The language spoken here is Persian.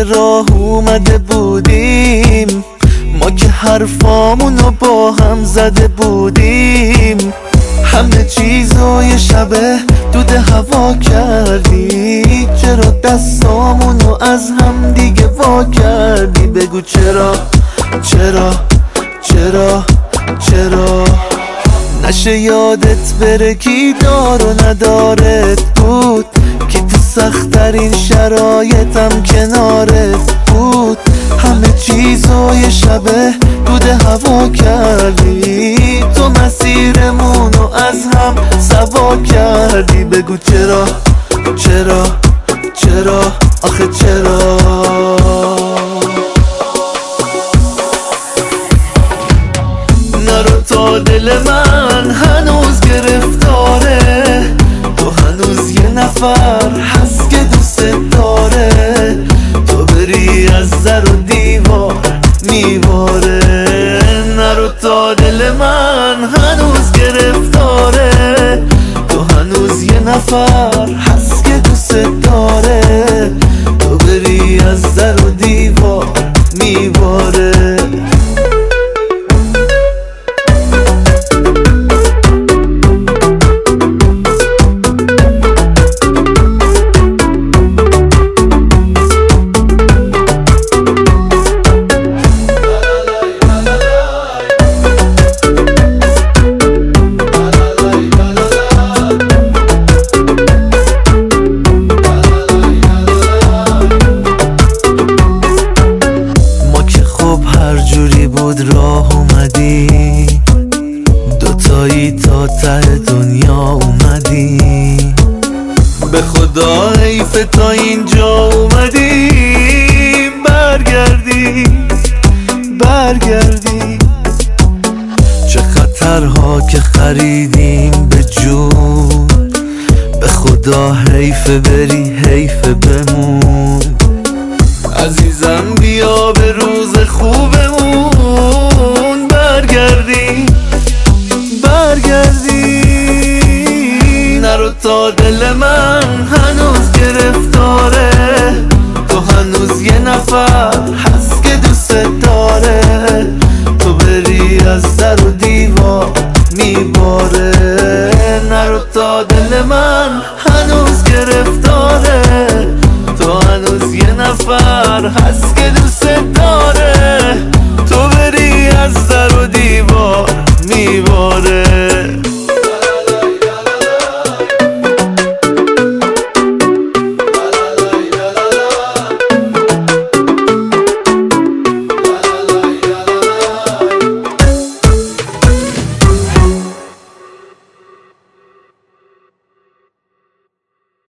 که راه اومده بودیم، ما که حرفامونو با هم زده بودیم، همه چیزو یه شبه دود هوا کردی. چرا دستامونو از هم دیگه وا کردی؟ بگو چرا چرا چرا چرا؟ نشه یادت بره کی دار و ندارت بود، کی تو سخت‌ترین شرایطم کنارت بود. همه چیزو یه شبه دود هوا کردی، تو مسیرمونو از هم سوا کردی. بگو چرا چرا چرا آخه چرا؟ نرو تا دل من هنوز گرفتاره، تو هنوز یه نفر هست که دوست داره. تو بری از در و دیوار میباره. نرو تا دل من هنوز گرفتاره، تو هنوز یه نفر هست که دوست داره. تو بری از در و دیوار میباره. راه اومدی دوتایی تا ته دنیا اومدی، به خدا حیف تا اینجا اومدی. برگردی برگردی، چه خطرها که خریدیم به جون، به خدا حیف بری حیف بمون. عزیزم بیا به روز خوبمون برگردی برگردی. نرو تا دل من هنوز گرفتاره، تو هنوز یه نفر هست که دوست داره. تو بری از در و دیوار میباره. نرو تا دل من هنوز گرفتاره، تو هنوز یه نفر هست که دوست داره. تو بری از در و دیوار میباره.